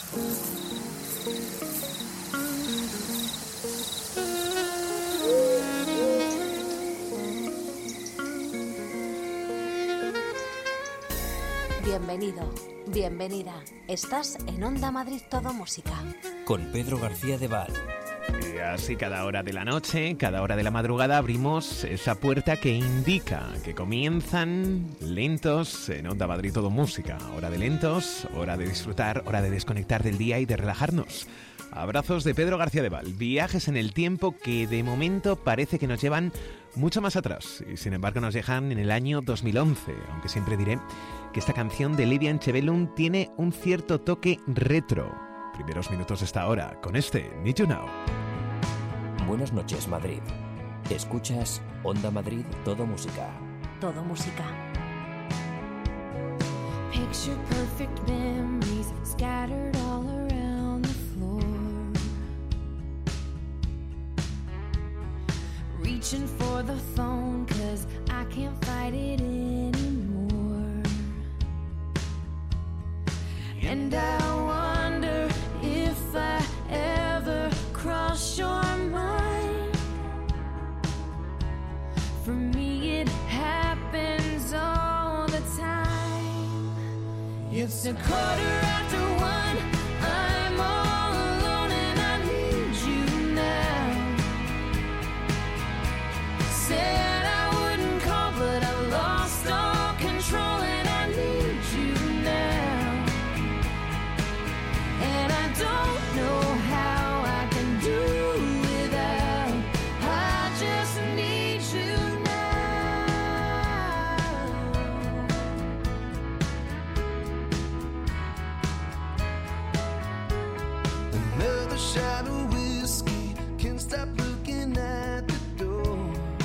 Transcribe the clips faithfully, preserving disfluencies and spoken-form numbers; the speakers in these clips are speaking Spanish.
Bienvenido, bienvenida. Estás en Onda Madrid Todo Música. Con Pedro García de Val. Y así cada hora de la noche, cada hora de la madrugada abrimos esa puerta que indica que comienzan lentos en Onda Madrid Todo Música. Hora de lentos, hora de disfrutar, hora de desconectar del día y de relajarnos. Abrazos de Pedro García de Val. Viajes en el tiempo que de momento parece que nos llevan mucho más atrás y sin embargo nos dejan en el año dos mil once, aunque siempre diré que esta canción de Livia Antebellum tiene un cierto toque retro. Primeros minutos de esta hora con este Need You Now. Buenas noches, Madrid. Escuchas Onda Madrid Todo Música. Todo Música. Picture perfect memories scattered all around the floor. Reaching for the phone 'cause I can't fight it anymore. And I wonder if I ever cross your mind. For me it happens all the time. It's a quarter after one, I'm all alone and I need you now. Said I wouldn't call but I lost all control and I need you now. And I don't know how I can do without, I just need you now. Another shot of whiskey, can't stop looking at the door.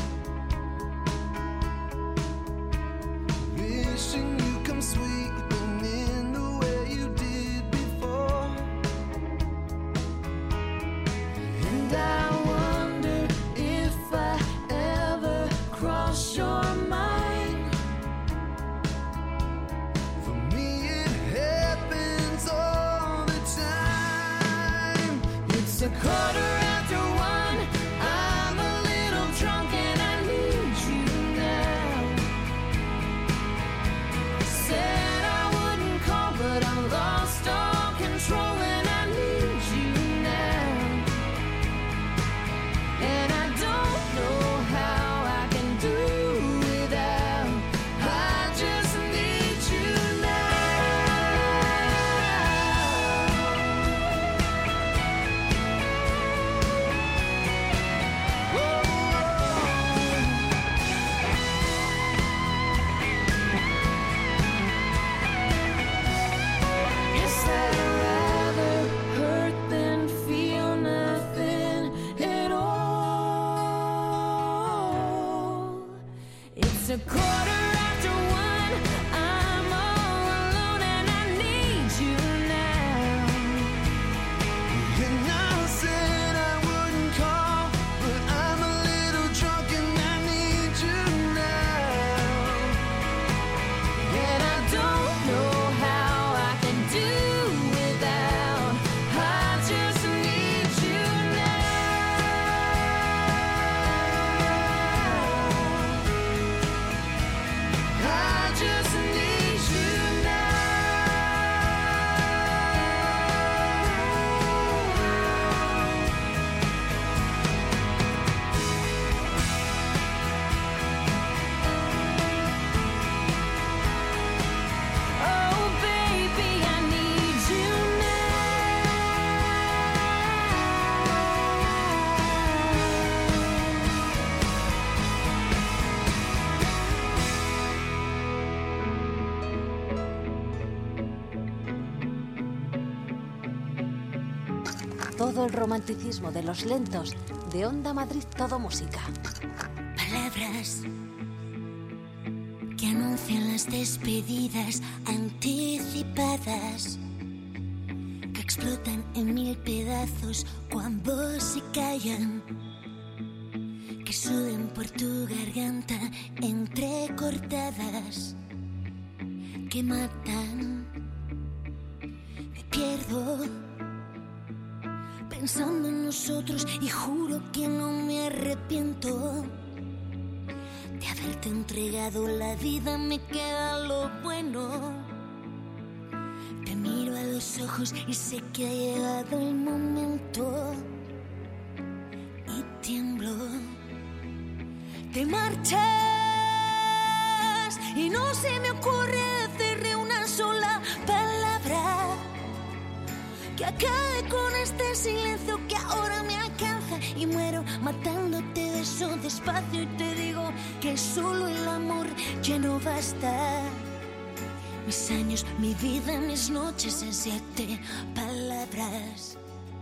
Wishing you come sweeping in the way you did before. And I wonder if I ever cross your mind. For me it happens all the time. It's a quarter after one, I'm a little drunk and I need you now. Said I wouldn't call but I lost all control and I need you now. And I don't know how I can do without, I just need you now. Guess I'd rather hurt than feel nothing at all. It's a quarter after one, I'm all alone and I need you now. And I said I wouldn't call, but I'm a little drunk and I need you now. And I don't know how I can do without, I just need you now. I just need you now. Oh baby, I need you Todo el romanticismo de los lentos de Onda Madrid Todo Música. Palabras que anuncian las despedidas anticipadas, que explotan en mil pedazos cuando se callan, que suben por tu garganta entrecortadas, que matan. Me pierdo pierdo pensando en nosotros y juro que no me arrepiento de haberte entregado la vida. Me queda lo bueno. Te miro a los ojos y sé que ha llegado el momento y tiemblo. Te marchas y no se me ocurre decirle una sola palabra que acabe con este silencio que ahora me alcanza y muero matándote. Beso despacio y te digo que solo el amor ya no basta. Mis años, mi vida, mis noches en siete palabras.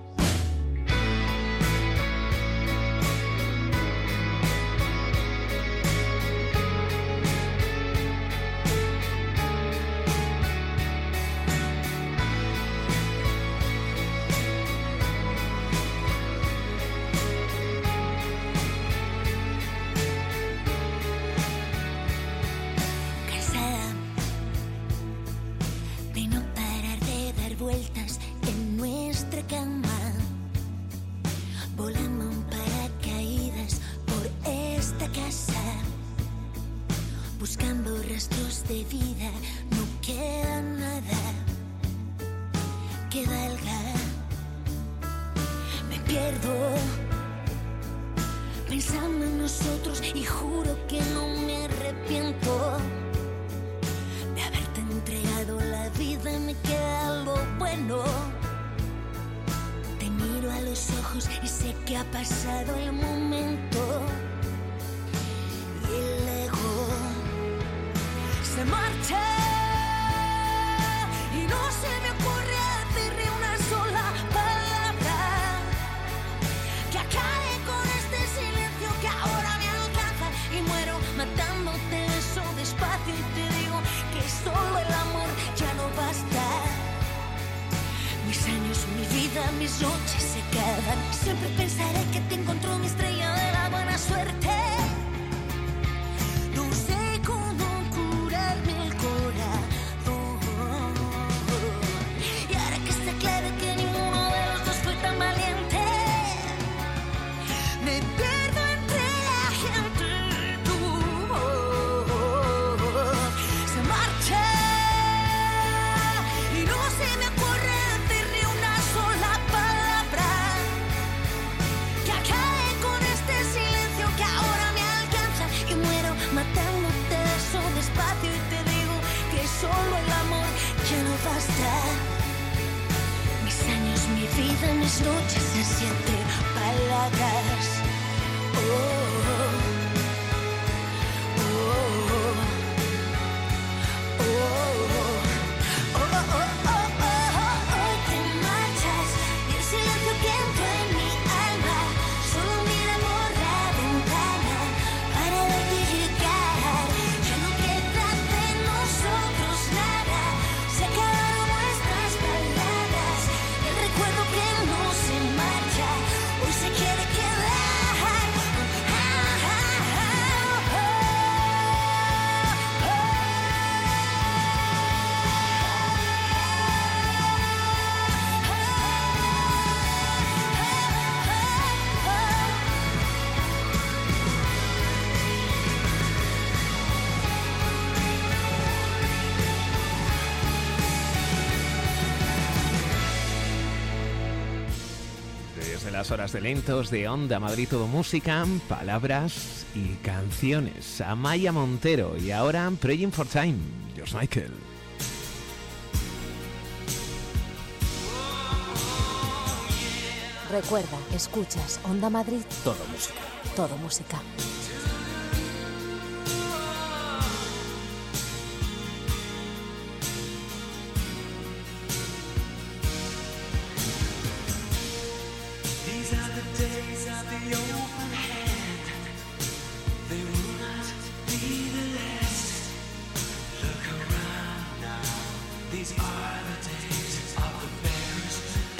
Horas de lentos de Onda Madrid Todo Música, palabras y canciones. Amaya Montero y ahora Praying for Time, George Michael. Recuerda, escuchas Onda Madrid Todo Música. Todo Música.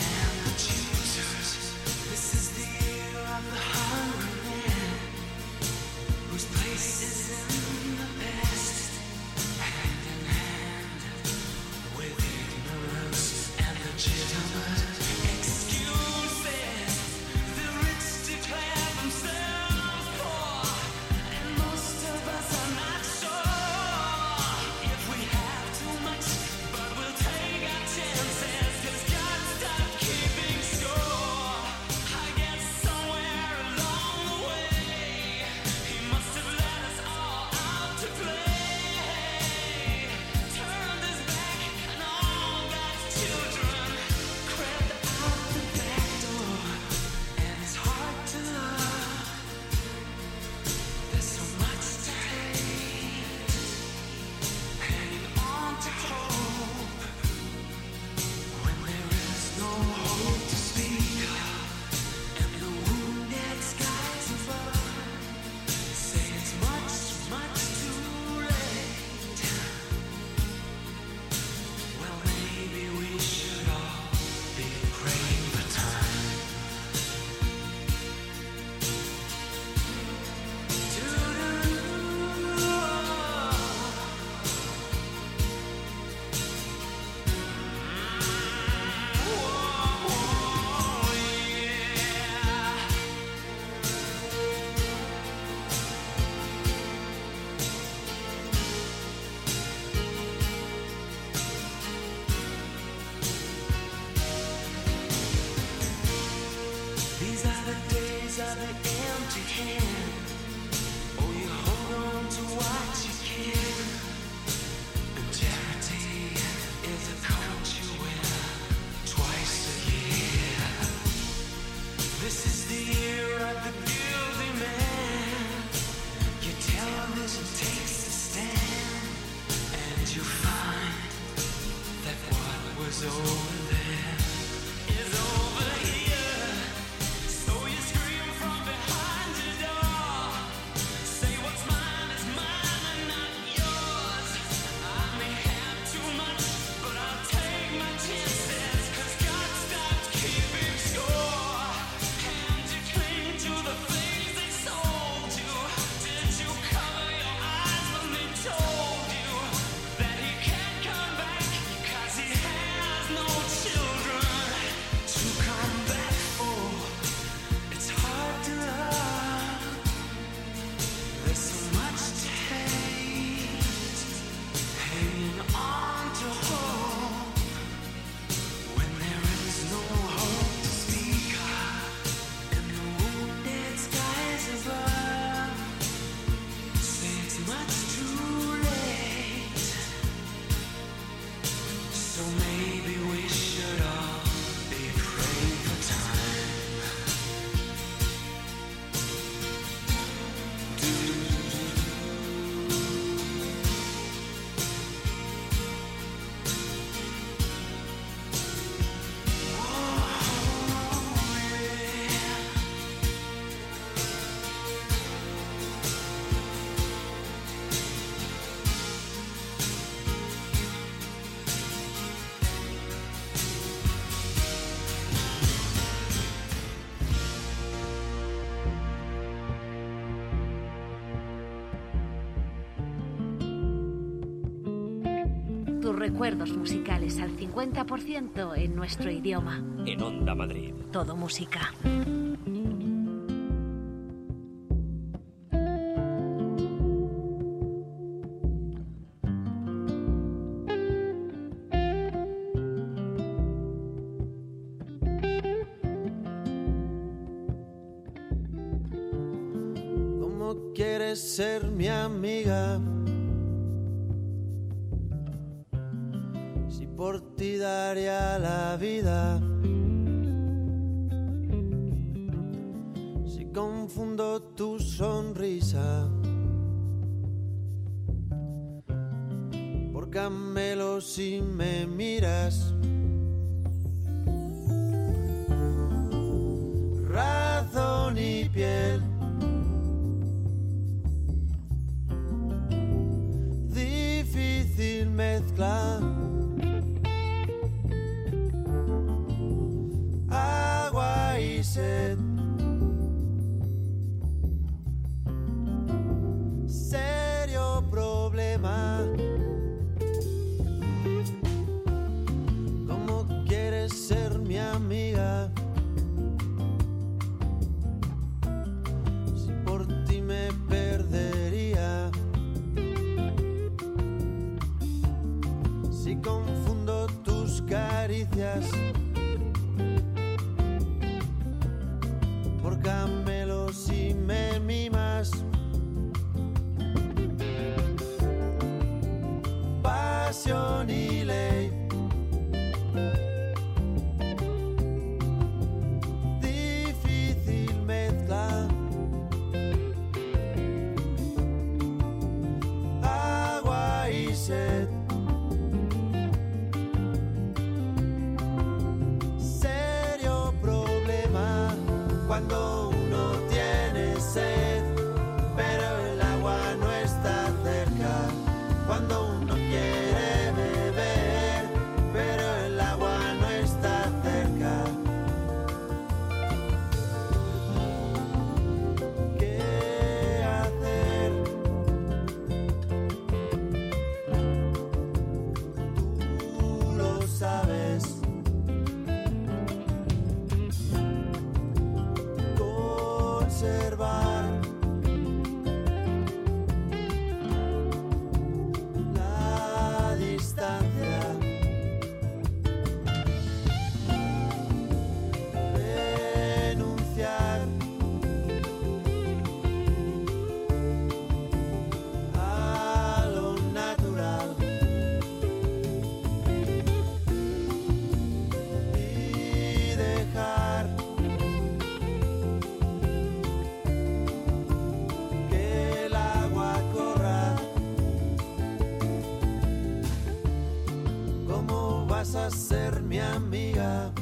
This is the year of the hungry man. hope to speak of, and the wounded skies above say it's much, much too late. Well, maybe we should all be praying for time. These are the days of the empty hand. Oh, you hold on to what you can. And charity is a coat you wear twice a year. This is the year of the guilty man. Your television takes a stand, and you find that what was over there is over here. So you scream from behind your door. Say what's mine is mine and not yours. I may have too much, but I'll take my chances, 'cause God stopped keeping score. And you cling to the things they sold you. Did you cover your eyes when they told you that he can't come back, 'cause he has no children to come back for? It's hard to love. There's so much to hate. Hanging on to hope when there is no hope to speak of, and the wounded skies above say it's much too late. So maybe we should all be praying for time. Tus recuerdos musicales al cincuenta por ciento en nuestro idioma. En Onda Madrid. Todo música. ¿Cómo quieres ser mi amiga? Si por ti daría la vida. Si confundo tu sonrisa por camelo si me miras. Razón y piel. Difícil mezcla. Agua y sed. Serio problema. ¿Cómo quieres ser mi amiga? Si por ti me perdería. Si confundo tus caricias por camelos si me mimas. Pasión y ley. Difícil mezcla. Agua y sed. observar la distancia. Renunciar a lo natural y dejar que el agua corra. ¿Cómo vas a ser mi amiga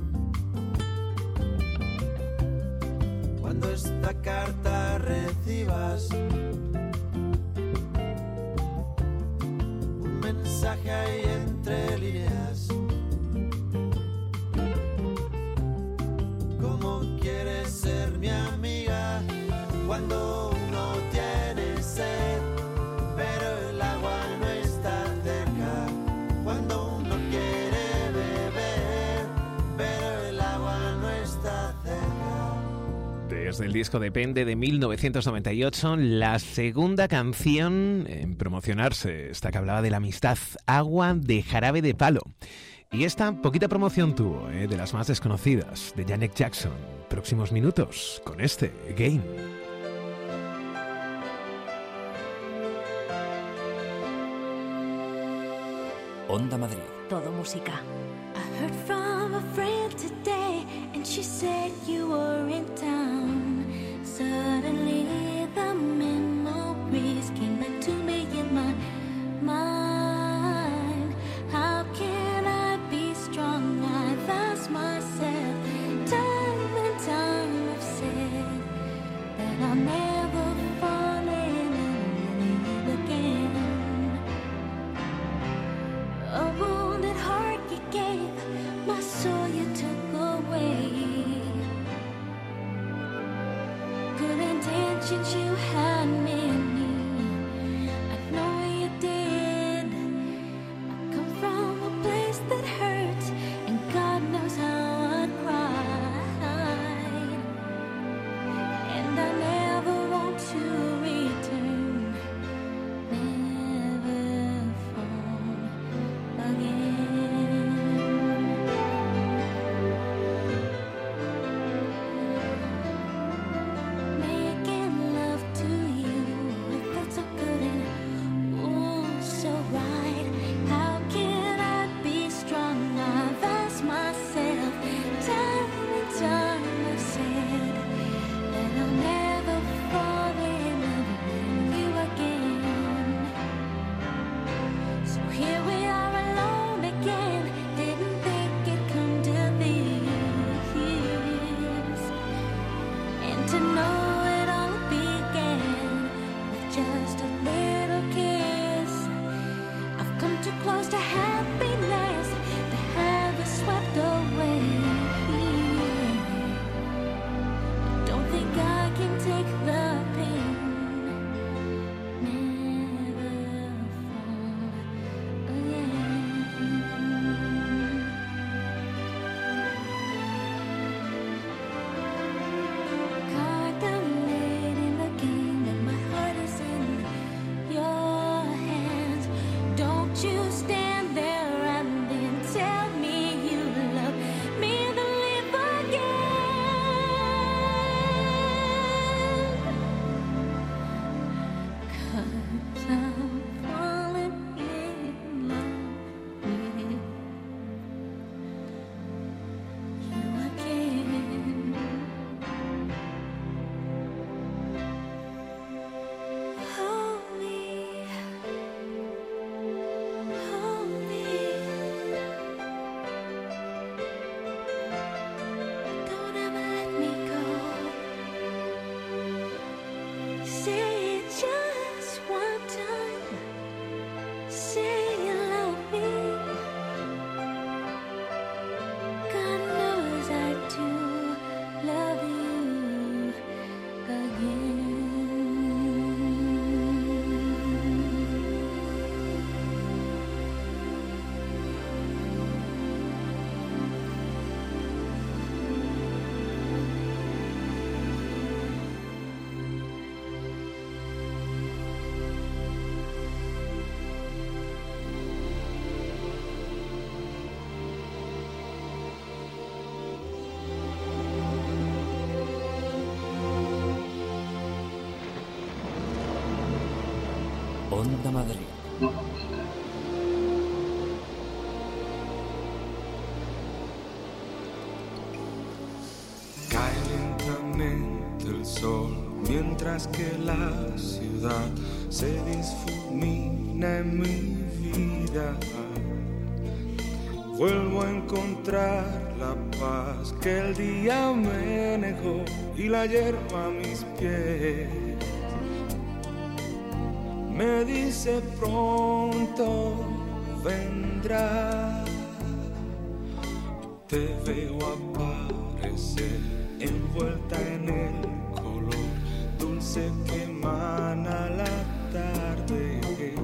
cuando esta carta recibas un mensaje ahí entre líneas? ¿Cómo quieres ser mi amiga cuando uno tiene sed, pero el agua no está cerca? Cuando uno quiere beber, pero el agua no está cerca. Desde el disco Depende de mil novecientos noventa y ocho, la segunda canción en promocionarse, esta que hablaba de la amistad, Agua de Jarabe de Palo. Y esta poquita promoción tuvo, ¿eh? De las más desconocidas, de Janet Jackson. Próximos minutos con este, Again. Onda Madrid. Todo música. I heard from a friend today, and she said you were in town. Suddenly the memories came back to me in my mind. How can I be strong? I've asked myself time and time. I've said that I'll never fall in love again. A wounded heart you gave, my soul you took away. Good intentions you had in me, I know you did. I come from a place that hurts, and God knows how I cried. And I never want to return, never fall again. Making love Onda Madrid. Cae lentamente el sol mientras que la ciudad se difumina en mi vida. Vuelvo a encontrar la paz que el día me negó y la hierba a mis pies me dice pronto vendrá. Te veo aparecer envuelta en el color dulce que emana la tarde.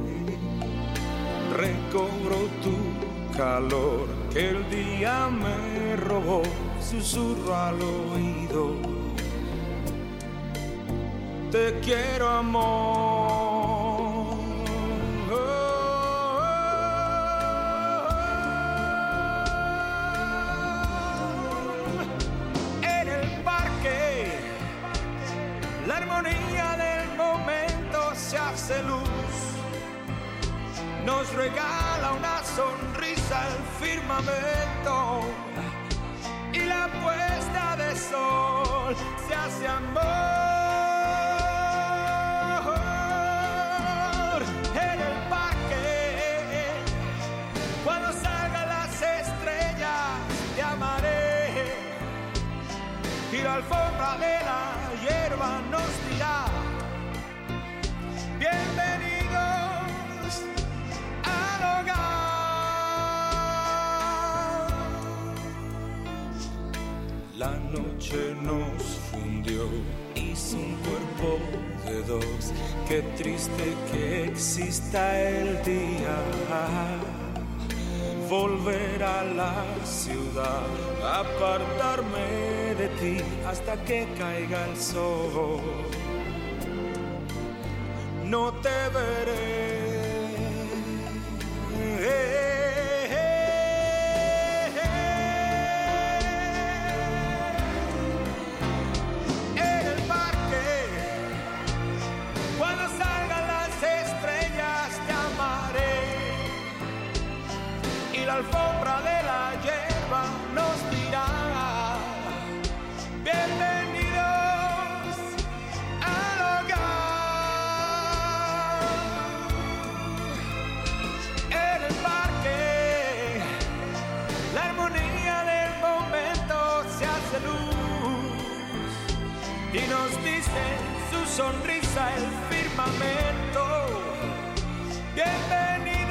Recobro tu calor que el día me robó, susurro al oído. Te quiero, amor. En el parque, la armonía del momento se hace luz. Nos regala una sonrisa el firmamento y la puesta de sol se hace amor. En el parque, cuando salgan las estrellas, te amaré y la alfombra de la hierba nos dirá bienvenidos al hogar. La noche nos fundió, hizo un cuerpo de dos. Qué triste que exista el día. Volver a la ciudad, apartarme de ti hasta que caiga el sol. No te veré. En el parque, cuando salgan las estrellas, te amaré y la alfombra de la hierba nos dirá bienvenidos al hogar. En el parque, la armonía del momento se hace luz y nos dice su sonrisa el firmamento bienvenidos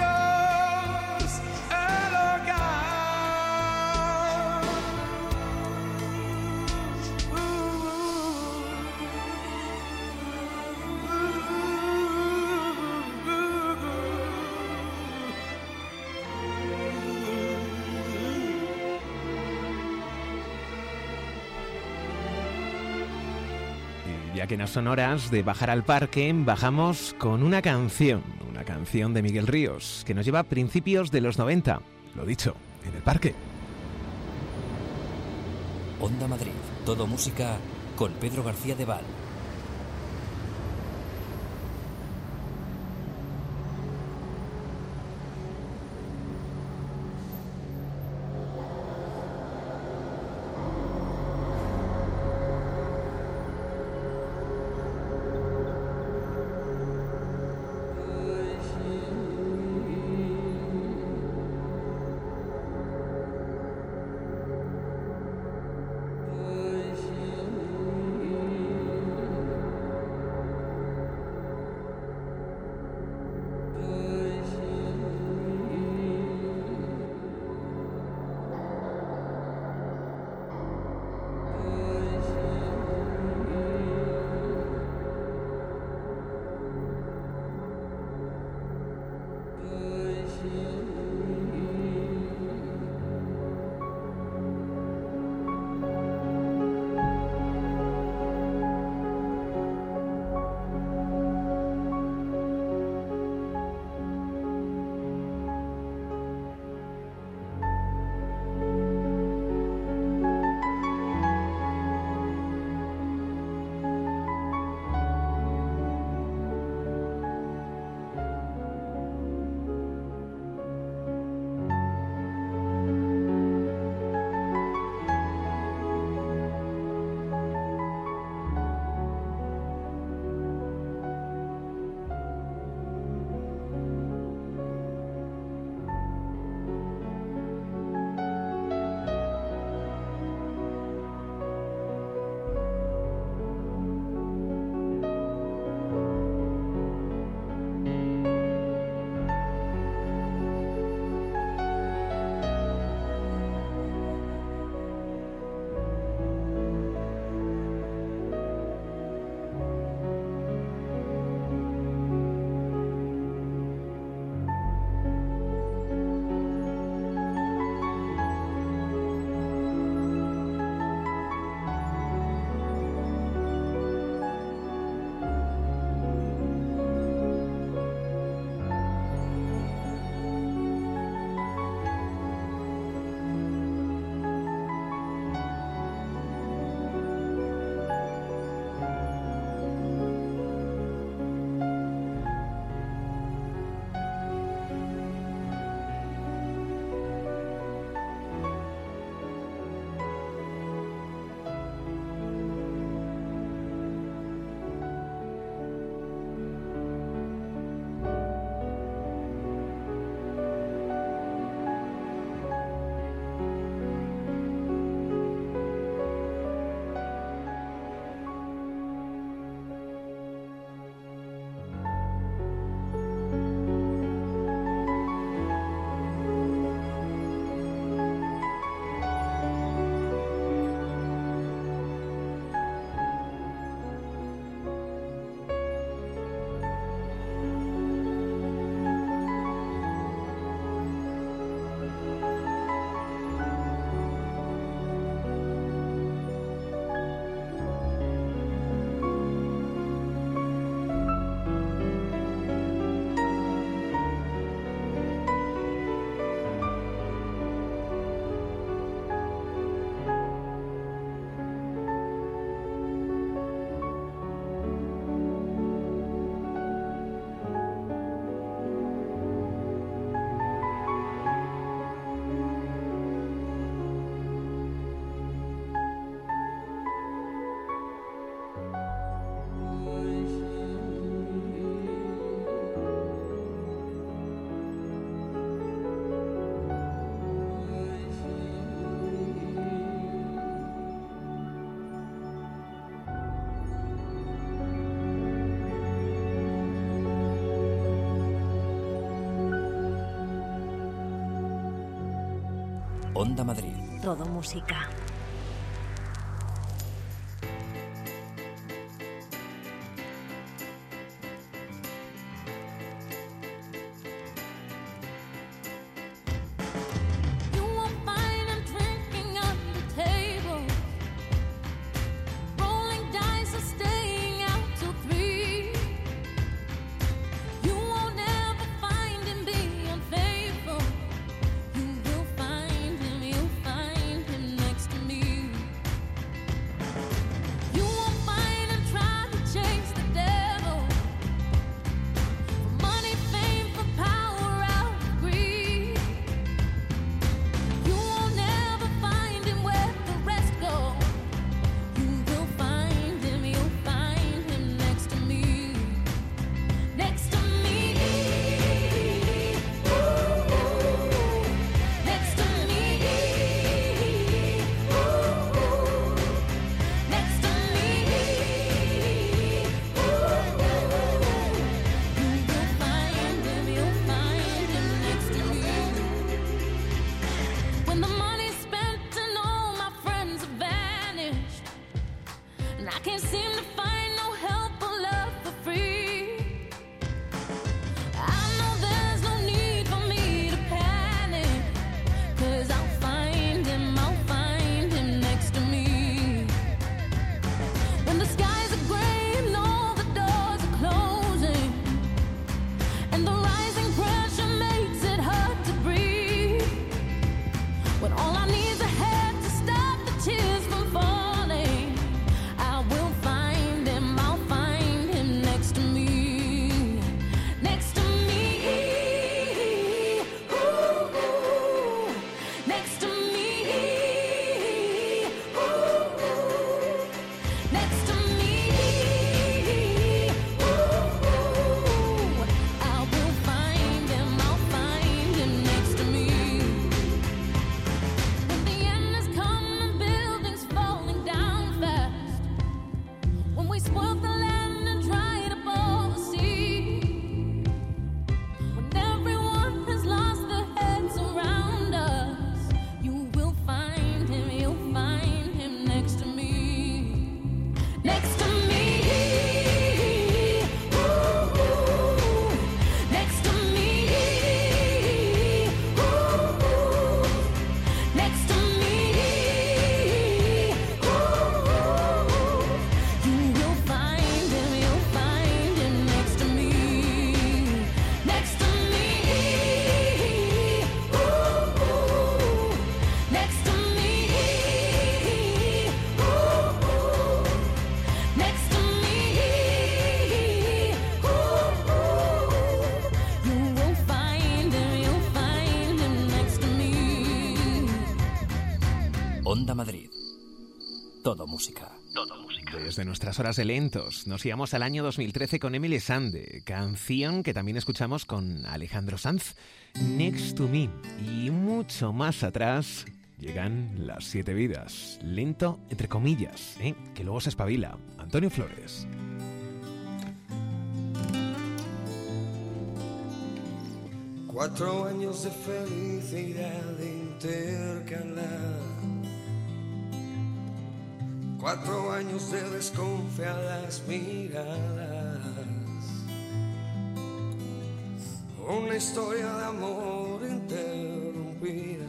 al hogar. Ya que no son horas de bajar al parque, bajamos con una canción, una canción de Miguel Ríos, que nos lleva a principios de los noventa, lo dicho, en el parque. Onda Madrid, todo música con Pedro García de Val. Thank you. Onda Madrid. Todo música. Onda Madrid. Todo música. Todo música. Desde nuestras horas de lentos nos íbamos al año dos mil trece con Emily Sande, canción que también escuchamos con Alejandro Sanz, Next to Me. Y mucho más atrás llegan Las Siete Vidas, lento entre comillas, ¿eh? Que luego se espabila. Antonio Flores. Cuatro años de felicidad intercalar, cuatro años de desconfiadas miradas, una historia de amor interrumpida.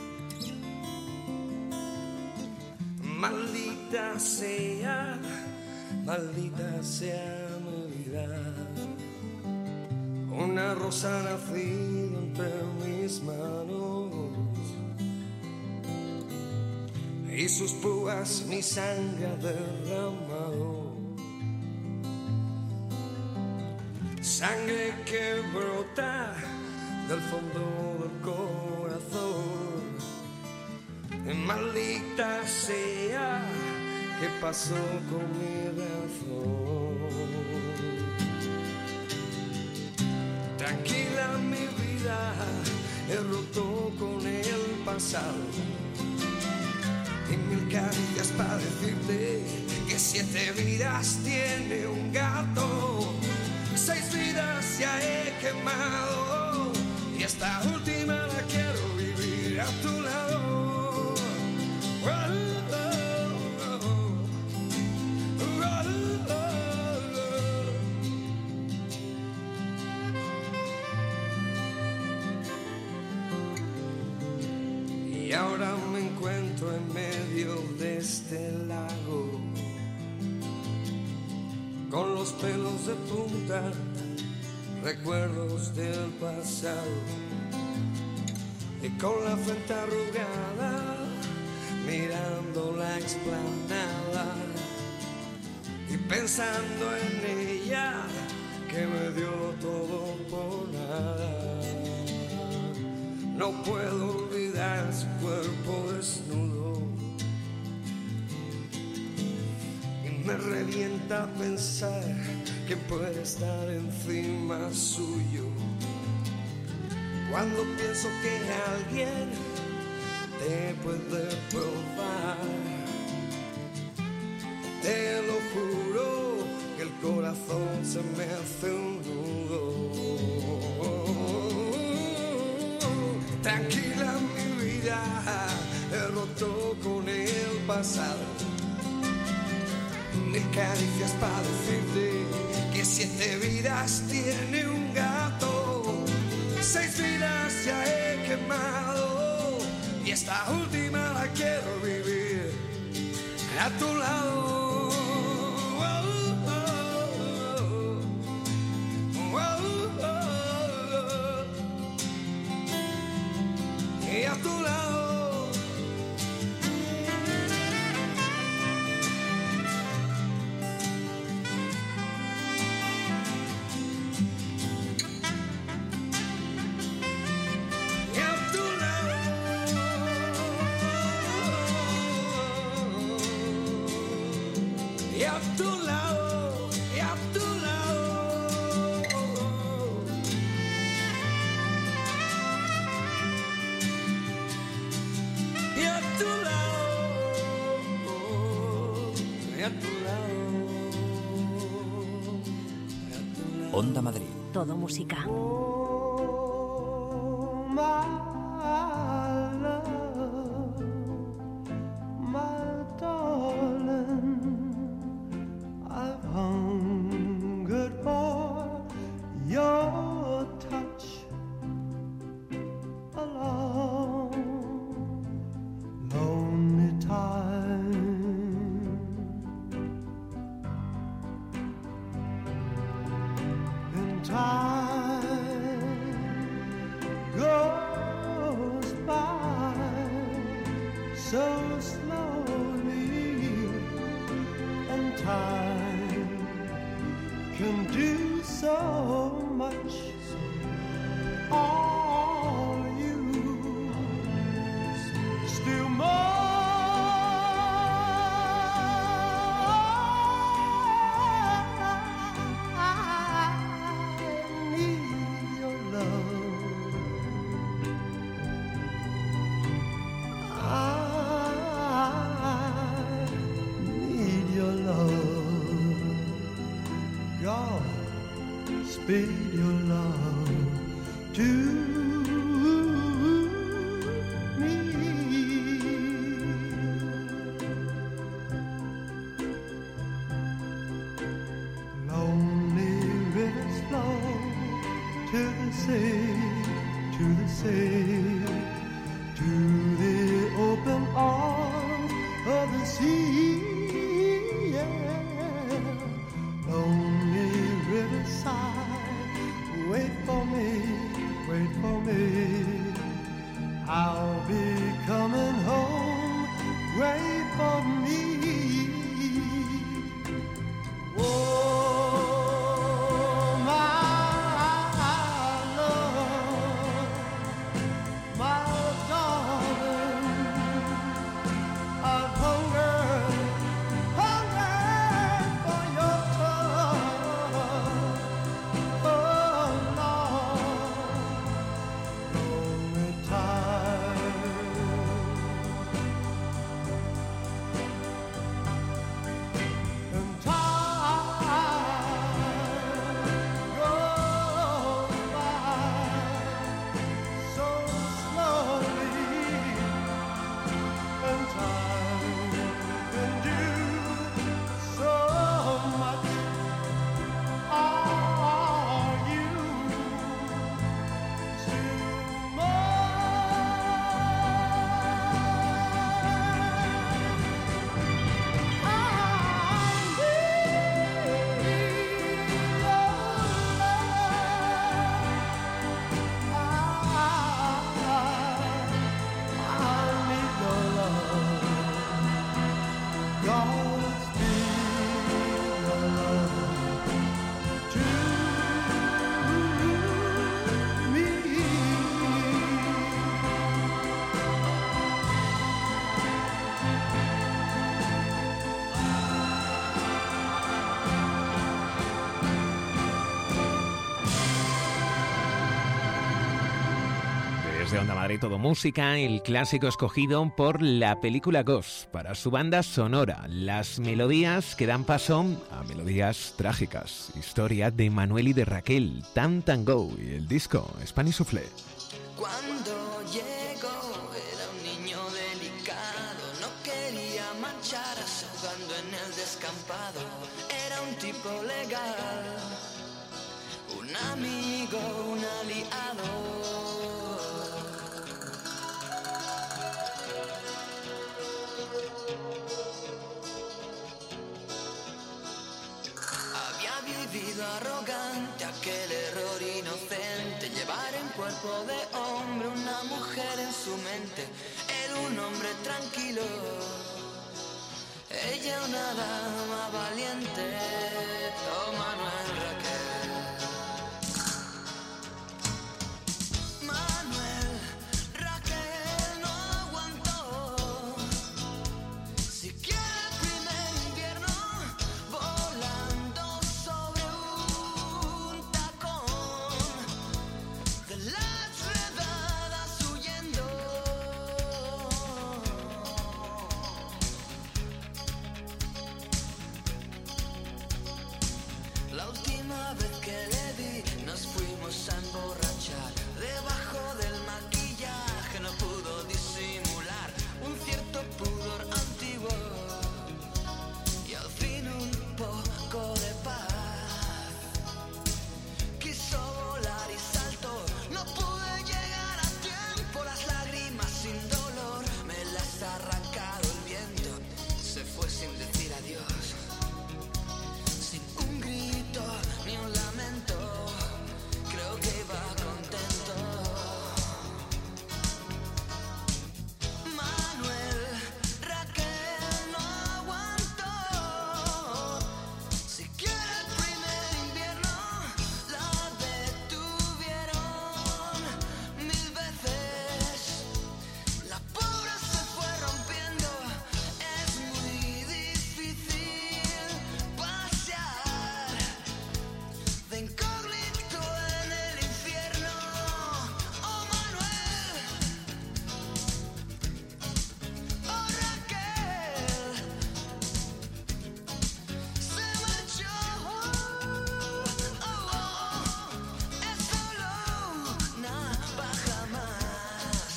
Maldita sea, maldita sea mi vida, una rosa nacida entre mis manos y sus púas mi sangre ha derramado. Sangre que brota del fondo del corazón. Maldita sea, ¿qué pasó con mi razón? Tranquila mi vida, he roto con el pasado. Y mil caricias para decirte que siete vidas tiene un gato. Seis vidas ya he quemado y esta última la quiero vivir a tu lado. encuentro en medio de este lago, con los pelos de punta, recuerdos del pasado, y con la frente arrugada, mirando la explanada y pensando en ella, que me dio todo por nada. No puedo olvidar su cuerpo desnudo, y me revienta pensar que puede estar encima suyo. Cuando pienso que alguien te puede probar, te lo juro que el corazón se me hace un nudo. Tranquila mi vida, he roto con el pasado. Mil caricias para decirte que siete vidas tiene un gato. Seis vidas ya he quemado y esta última la quiero vivir a tu lado. Y a tu lado. Y a tu lado. Y a tu lado. Y a tu lado. Y a tu lado, y a tu lado, y a tu lado. Onda Madrid. Todo música. Oh, my love, my darling, I've hungered for your touch alone. Lonely time, and time goes by so slowly, and time can do so much. All you still more. Speed your love to me. Lonely rivers flow to the sea, to the sea, to the open arms of the sea. Yeah. Lonely riverside, wait for me, wait for me. I'll be coming home, wait for me. Oh, my love, my darling, I've hungered, hungered for your touch. Oh, Lord, lonely time. Desde Onda Madrid Todo Música, el clásico escogido por la película Ghost para su banda sonora, las melodías que dan paso a melodías trágicas. Historia de Manuel y de Raquel, Tan Tan Go y el disco Spanish Soufflé. Cuando llegó era un niño delicado, no quería mancharse jugando en el descampado. Era un tipo legal, un amigo, un aliado. Vivido arrogante, aquel error inocente, llevar en cuerpo de hombre una mujer en su mente. Era un hombre tranquilo, ella una dama valiente. Oh, Manuel Raquel. Manuel Raquel no aguantó, siquiera el primer invierno volando sobre un tacón, de las redadas huyendo. La última vez que le vi nos fuimos a emborrachar. Debajo del maquillaje no pudo disimular un cierto pudor antiguo y al fin un poco de paz. Quiso volar y saltó, no pude llegar a tiempo. Las lágrimas sin dolor me las ha arrancado el viento. Se fue sin decir adiós, sin un grito ni un lamento. Creo que iba contento. Manuel Raquel no aguantó, siquiera el primer invierno la detuvieron mil veces. La pobre se fue rompiendo, es muy difícil pasear de incógnito en el infierno. Oh, Manuel, oh, Raquel, se marchó. Oh, oh, es solo una baja más.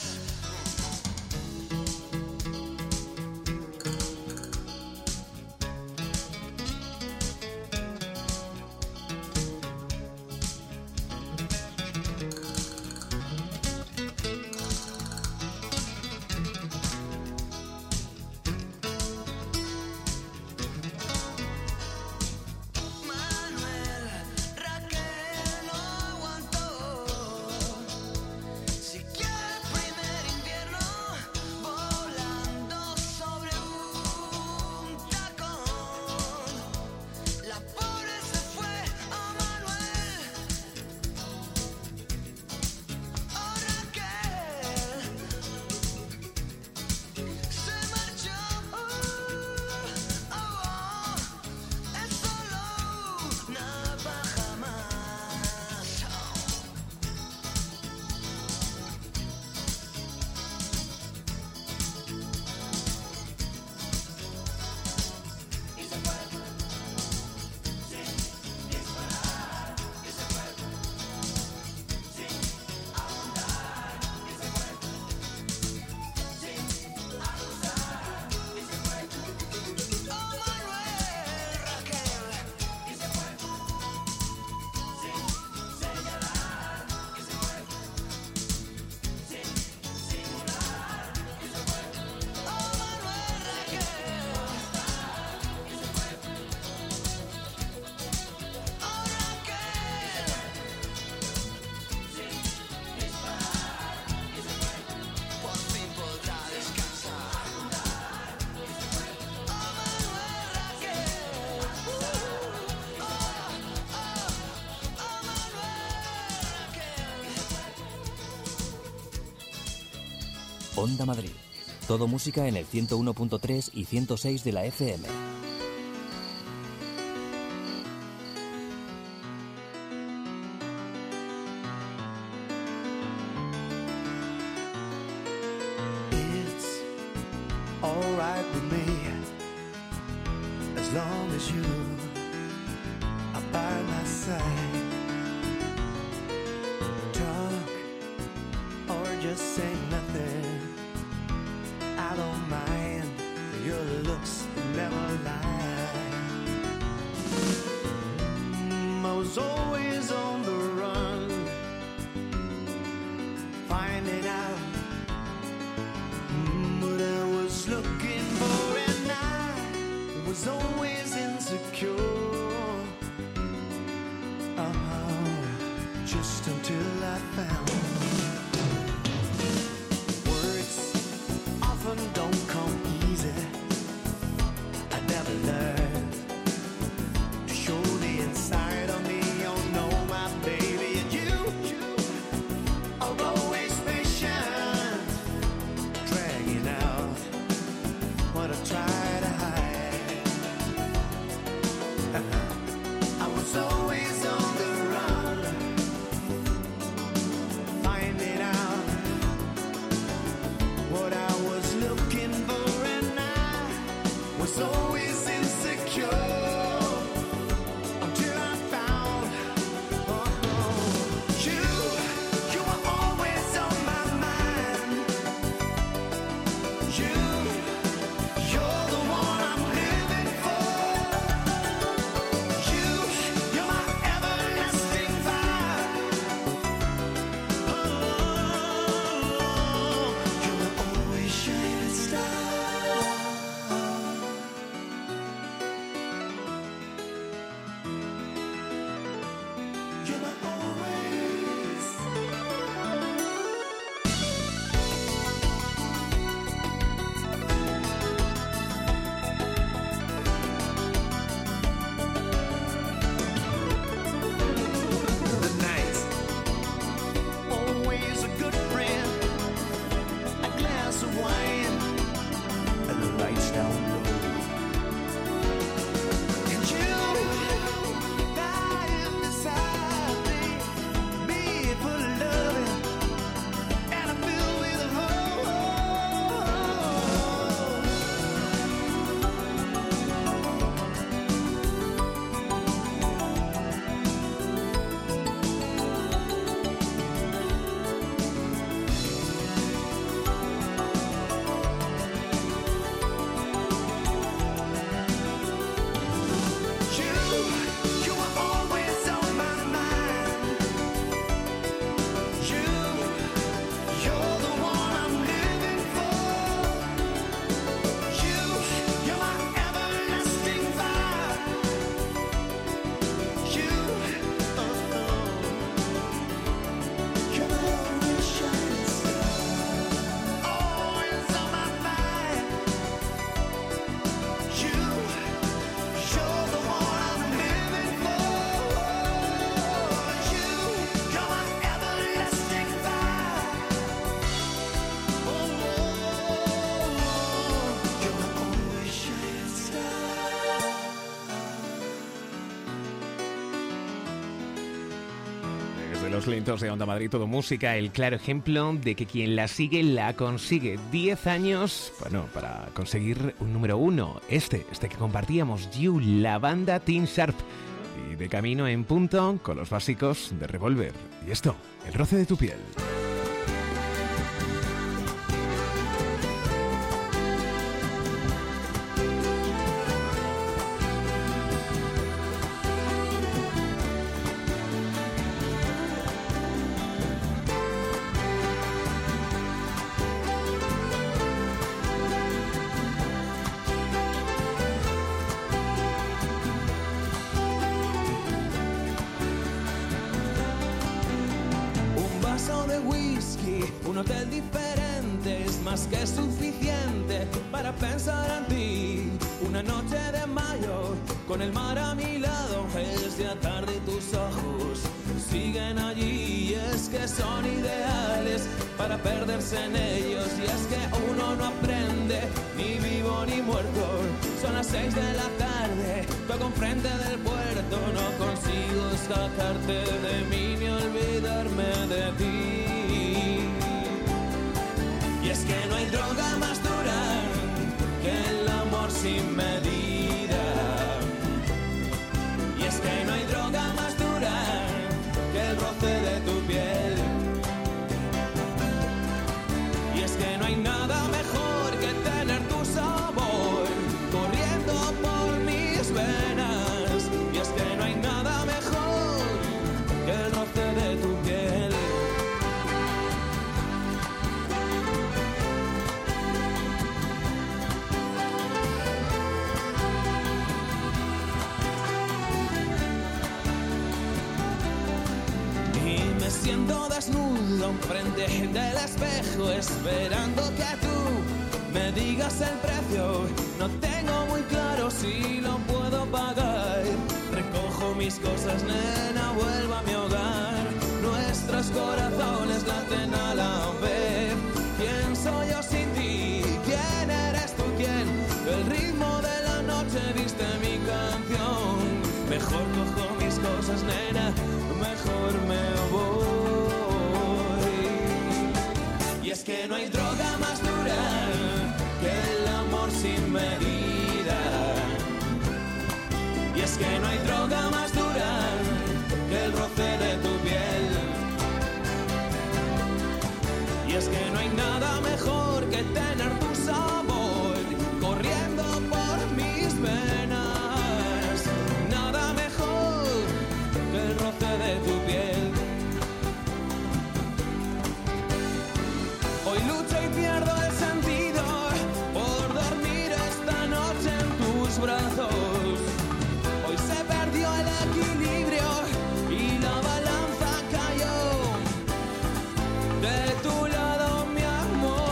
Manuel Raquel no aguantó, siquiera el primer invierno volando sobre un tacón. La pobre se fue, oh, Manuel, oh, Raquel, se marchó. Oh, oh, es solo una baja más. Y se fue sin disparar, y se fue sin apuntar, y se fue sin acusar, y se fue. Oh, Manuel Raquel, y se fue sin señalar, y se fue sin simular, y se fue. Oh, Manuel Raquel, y se fue. Oh, Raquel, sin disparar, y se fue. Por fin podrá descansar. Oh, Manuel Raquel, uh, oh, oh, oh, Manuel Raquel. Onda Madrid. Todo música en el ciento uno punto tres y ciento seis de la F M. long as you are by my side. Talk or just say nothing, I don't mind. Your looks never lie. Mm, I was always on the run, finding out mm, what I was looking for, and I was always insecure. Oh, just until I found words often don't come easy. I never learned to show the inside of me. Oh no, my baby, and you are always patient, dragging out what I try to hide. I was always on the run, finding out what I was looking for, and I was always insecure until I found oh, you. You were always on my mind. You, you're the one I'm living for. You, you're my everlasting fire. Oh, you're my always shining star. You're my always. The night, always a good friend. A glass of wine and the lights down low. And you lying beside me, me full of loving, and I'm filled with hope. You, you were always on my mind. You, you're the one I'm living for. You, you're my everlasting fire. You, oh, you're my always shining star. Always on my mind. You, you're the one I'm living for. You, you're my everlasting fire. Oh, you're my always shining star. Desde los lentos de Onda Madrid, todo música, el claro ejemplo de que quien la sigue, la consigue. Diez años, bueno, para conseguir un número uno. Este, este que compartíamos, You, la banda Teen Sharp. Y de camino en punto con los básicos de Revolver. Y esto, el roce de tu piel. Un vaso de whisky, un hotel diferente es más que suficiente para pensar en ti. Una noche de mayo con el mar a mi lado, es ya tarde y tus ojos siguen allí. Y es que son ideales para perderse en ellos, y es que uno no aprende ni vivo ni muerto. Son las seis de la tarde, toco enfrente del puerto, no consigo sacarte de mí ni olvidarme de ti. Y es que no hay droga más dura que el amor sin medida. siento desnudo frente del espejo, esperando que tú me digas el precio. No tengo muy claro si lo puedo pagar. Recojo mis cosas, nena, vuelvo a mi hogar. Nuestros corazones laten a la vez. ¿Quién soy yo sin ti? ¿Quién eres tú? ¿Quién? El ritmo de la noche viste mi canción. Mejor cojo mis cosas, nena, mejor me voy. Y es que no hay droga más dura que el amor sin medida. Y es que no hay droga más dura que el roce de tu piel. Y es que no hay nada mejor que tener tu sabor corriendo por mis venas. Nada mejor que el roce de tu piel. Hoy lucho y pierdo el sentido por dormir esta noche en tus brazos. Hoy se perdió el equilibrio y la balanza cayó de tu lado, mi amor.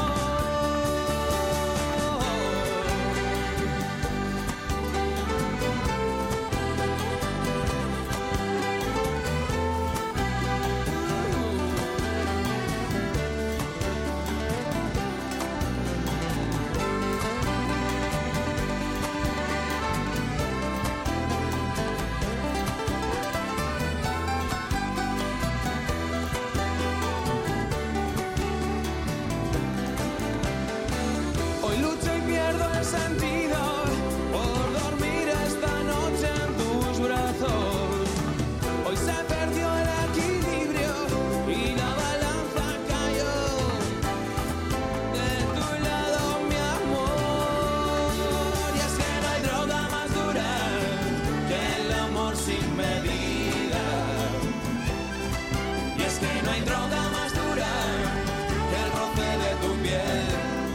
Hoy lucho y pierdo el sentido por dormir esta noche en tus brazos. Hoy se perdió el equilibrio y la balanza cayó de tu lado, mi amor. Y es que no hay droga más dura que el amor sin medida. Y es que no hay droga más dura que el roce de tu piel.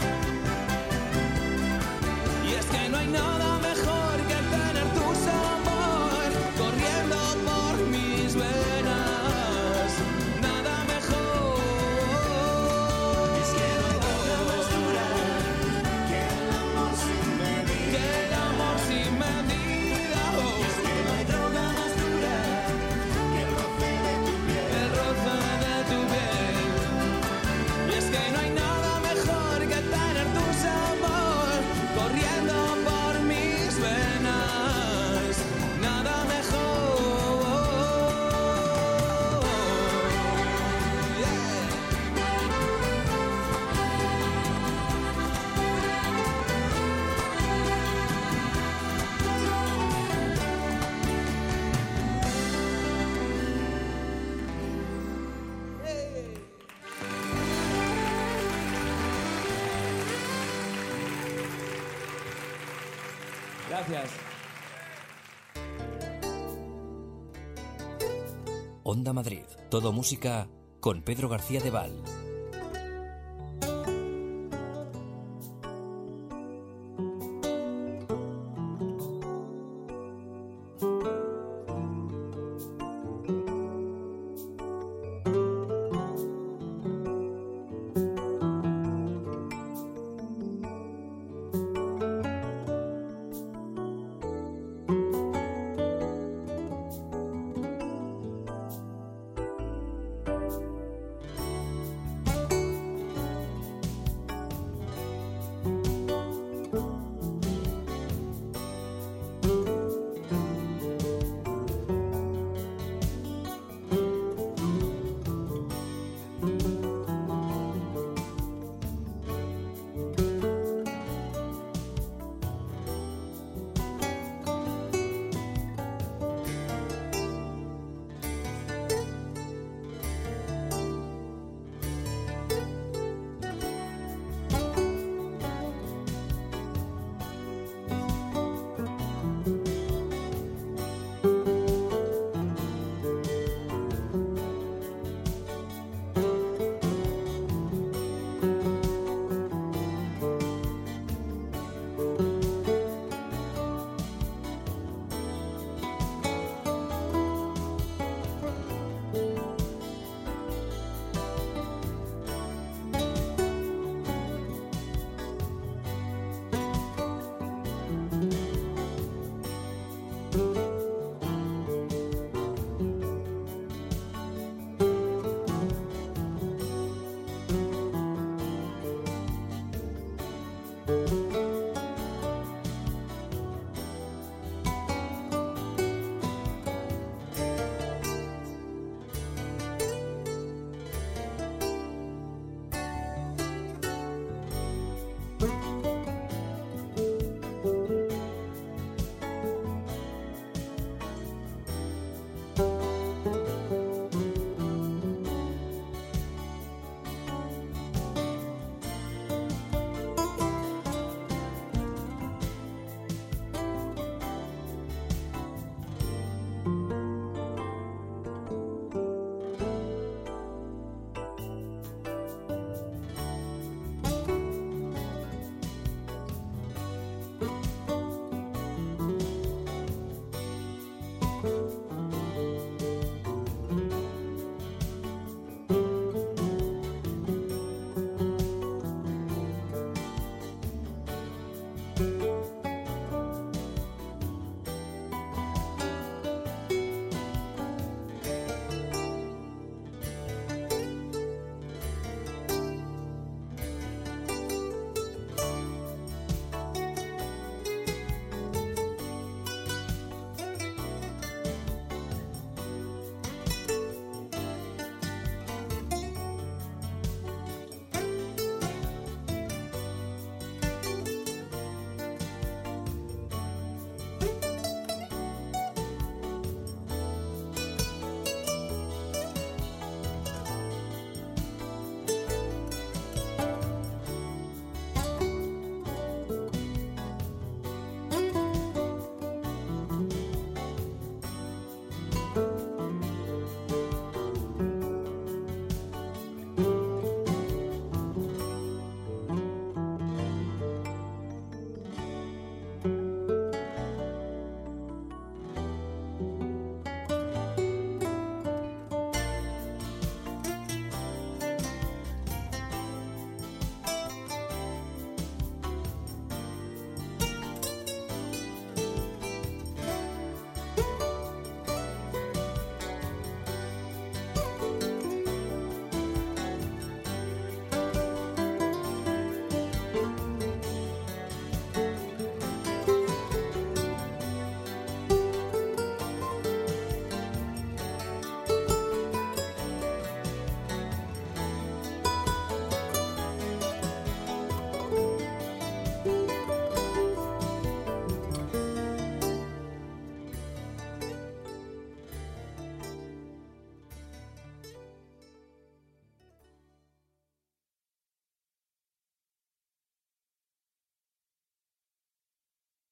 Y es que no hay nada mejor que tener tu sabor corriendo por mis venas. Nada mejor. Y es que no hay droga más dura que el amor sin medida. Que el amor sin medida. Y es que no hay droga más dura que el roce de tu piel. El roce de tu piel. Y es que no hay nada mejor que tener tu sabor corriendo por mis venas. Nada mejor. Yeah. Gracias. Onda Madrid, todo música con Pedro García de Val.